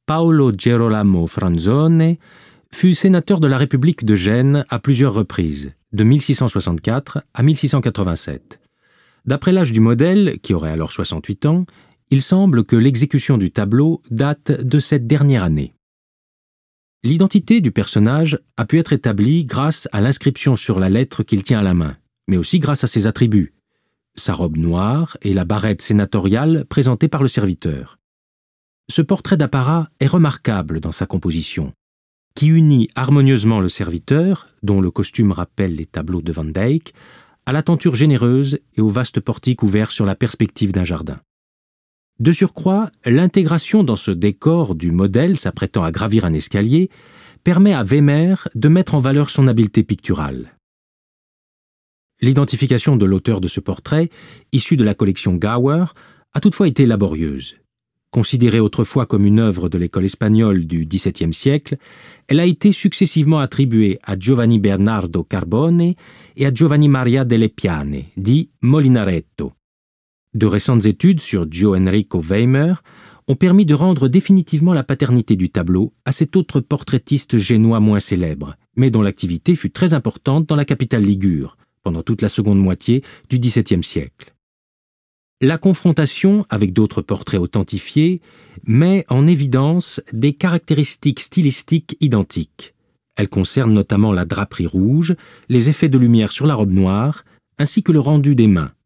Paolo Gerolamo Franzone fut sénateur de la République de Gênes à plusieurs reprises, de 1664 à 1687. D'après l'âge du modèle, qui aurait alors 68 ans, il semble que l'exécution du tableau date de cette dernière année. L'identité du personnage a pu être établie grâce à l'inscription sur la lettre qu'il tient à la main, mais aussi grâce à ses attributs, sa robe noire et la barrette sénatoriale présentée par le serviteur. Ce portrait d'apparat est remarquable dans sa composition, qui unit harmonieusement le serviteur, dont le costume rappelle les tableaux de Van Dyck, à la tenture généreuse et au vaste portique ouvert sur la perspective d'un jardin. De surcroît, l'intégration dans ce décor du modèle s'apprêtant à gravir un escalier permet à Wehmer de mettre en valeur son habileté picturale. L'identification de l'auteur de ce portrait, issu de la collection Gower, a toutefois été laborieuse. Considérée autrefois comme une œuvre de l'école espagnole du XVIIe siècle, elle a été successivement attribuée à Giovanni Bernardo Carbone et à Giovanni Maria delle Piane, dit Molinaretto. De récentes études sur Gio Enrico Wehmer ont permis de rendre définitivement la paternité du tableau à cet autre portraitiste génois moins célèbre, mais dont l'activité fut très importante dans la capitale ligure, pendant toute la seconde moitié du XVIIe siècle. La confrontation avec d'autres portraits authentifiés met en évidence des caractéristiques stylistiques identiques. Elles concernent notamment la draperie rouge, les effets de lumière sur la robe noire, ainsi que le rendu des mains.